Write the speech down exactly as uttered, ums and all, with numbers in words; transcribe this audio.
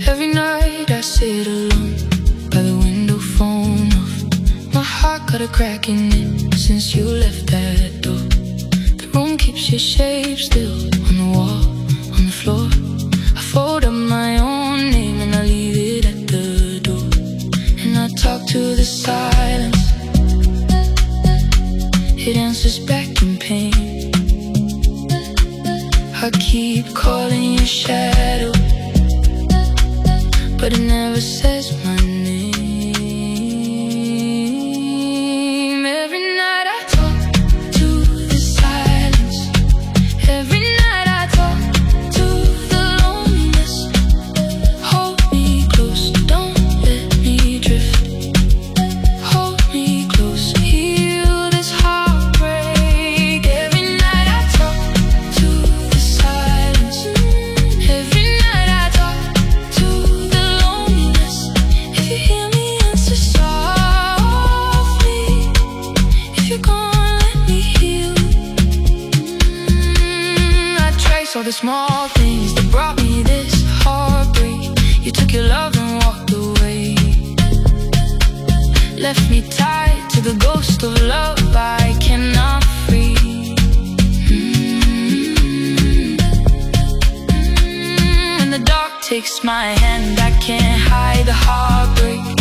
Every night I sit alone by the window, phone off. My heart got a crack in it since you left that door. The room keeps your shape still on the wall, on the floor. I fold up my own name and I leave it at the door. And I talk to the silence, it answers back in pain. I keep calling your shadow, but it never says my name. Every night I talk to the silence. Every night I talk to the loneliness. Hold me close, don't let me drift. Hold me close, heal this heartbreak. Every night I talk to the silence. Every night I talk to the loneliness. If you hear me, answer softly. If you're gone, let me heal. mm, I trace all the small things that brought me this heartbreak. You took your love and walked away, left me tied to the ghost of love I cannot free. mm, mm, When the dark takes my hand, I can't hide the heartbreak.